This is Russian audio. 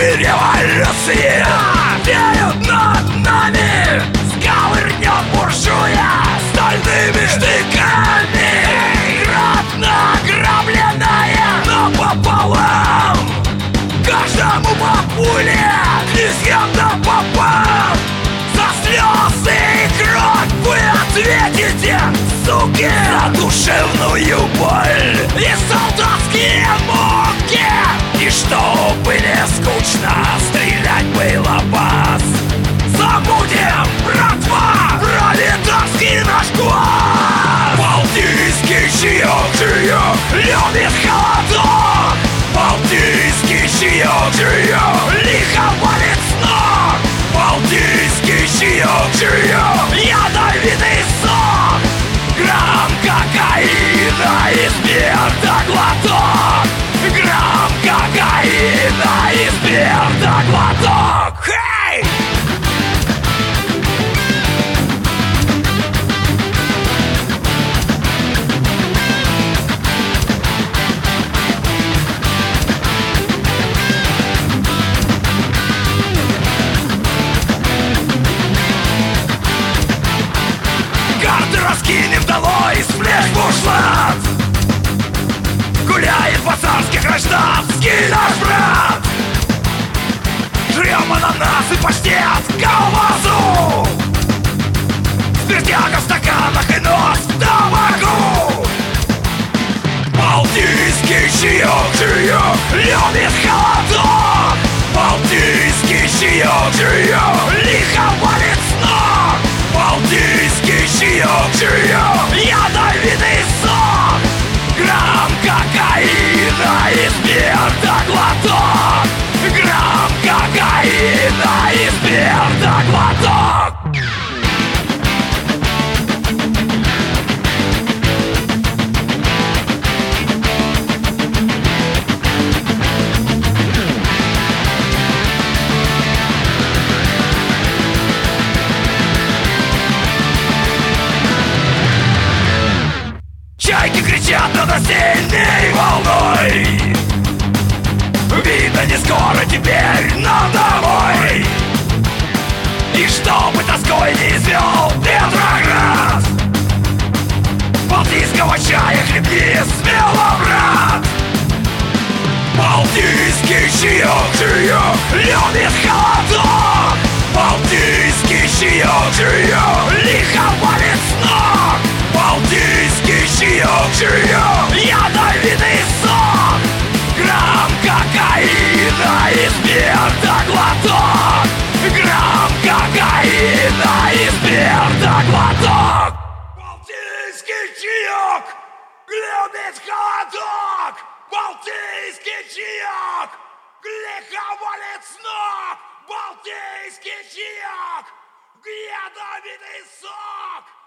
революции веют над нами. Сковырнем буржуя стальными штыками. Кратно ограбленная напополам. Каждому по пуле, князьям напополам. За слезы и кровь вы ответите, суки, за душевную боль и солдатские муки. И чтобы не скучно, стрелять было вас. Забудем, братва, пролетарский наш класс. Балтийский чаек любит холодок. Балтийский чаек лихо валит с ног. Балтийский чаек ядовитый сок. Грамм кокаина и спирта глоток. Грамм кокаина и спирта глоток. Хей! Карты раскинем долой, сплеш бушлат. Гуляет по царских гражданский наш брат. Жрем ананас и паштет, колбасу. Спиртяка в стаканах и нос в табаку. Балтийский чаек любит холодок. Балтийский чаек лихо валит с ног. Балтийский чаек ядовитый сок. Грамм кокаина и спирта глоток. Грамм кокаина и спирта глоток. Чайки кричат над осенней волной. Видно, не скоро теперь нам домой. И чтобы тоской не извел Петроград, балтийского чая хлебни смело, брат. Балтийский чаек любит холодок. Балтийский чаек лихо валит с ног. Балтийский чаек ядовитый сок. Грамм кокаина и спирта глоток. Грамм кокаина и спирта глоток. Балтийский чаек любит холодок. Балтийский чаек лихо валит с ног. Балтийский чаек ядовитый сок.